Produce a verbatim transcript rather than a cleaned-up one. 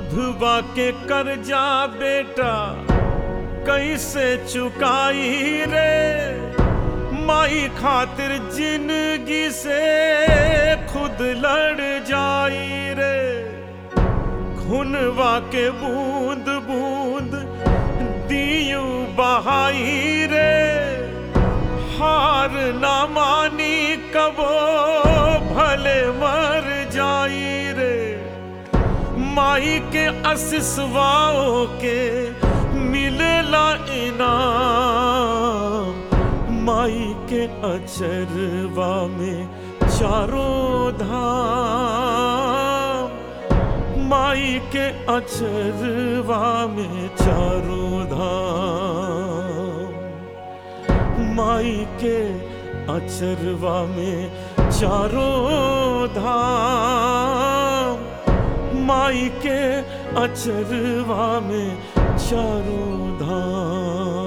विधवा के कर्जा बेटा कैसे चुकाई रे, माई खातिर जिंदगी से खुद लड़ जाई रे। खूनवा के बूंद बूंद दियू बहाई रे, हार ना मानी कबो भले मर जाई रे। माई के आशीषवाओं के मिलेला इनाम, माई के अचरवा में चारों धाम, माई के अचरवा में चारों धाम, माई के अचरवा में चारों धाम, माई के अचरवा में चारों धाम।